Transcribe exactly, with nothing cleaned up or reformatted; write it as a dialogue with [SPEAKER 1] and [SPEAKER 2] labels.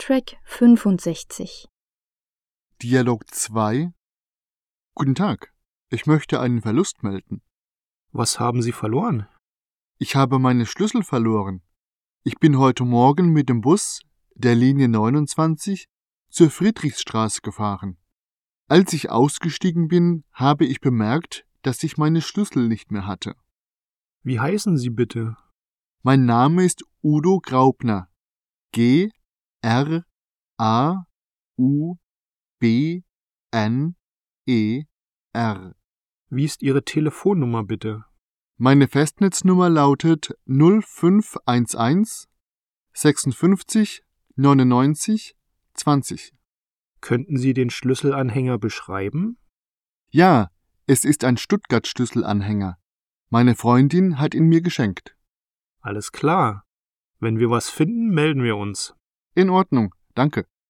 [SPEAKER 1] Track fünfundsechzig.
[SPEAKER 2] Dialog zwei. Guten Tag, ich möchte einen Verlust melden.
[SPEAKER 3] Was haben Sie verloren?
[SPEAKER 2] Ich habe meine Schlüssel verloren. Ich bin heute Morgen mit dem Bus der Linie neunundzwanzig zur Friedrichsstraße gefahren. Als ich ausgestiegen bin, habe ich bemerkt, dass ich meine Schlüssel nicht mehr hatte.
[SPEAKER 3] Wie heißen Sie bitte?
[SPEAKER 2] Mein Name ist Udo Graupner. G R A U B N E R.
[SPEAKER 3] Wie ist Ihre Telefonnummer bitte?
[SPEAKER 2] Meine Festnetznummer lautet null fünf eins eins sechsundfünfzig neunundneunzig zwanzig.
[SPEAKER 3] Könnten Sie den Schlüsselanhänger beschreiben?
[SPEAKER 2] Ja, es ist ein Stuttgart-Schlüsselanhänger. Meine Freundin hat ihn mir geschenkt.
[SPEAKER 3] Alles klar. Wenn wir was finden, melden wir uns.
[SPEAKER 2] In Ordnung, danke.